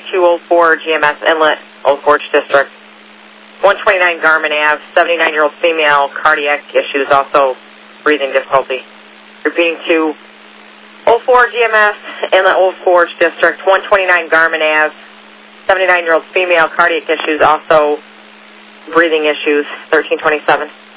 204 GMS Inlet, Old Forge District. 129 Garmin Ave, 79-year-old female, cardiac issues, also breathing difficulty. Repeating to 04 GMS Inlet, Old Forge District. 129 Garmin Ave, 79-year-old female, cardiac issues, also breathing issues. 1327.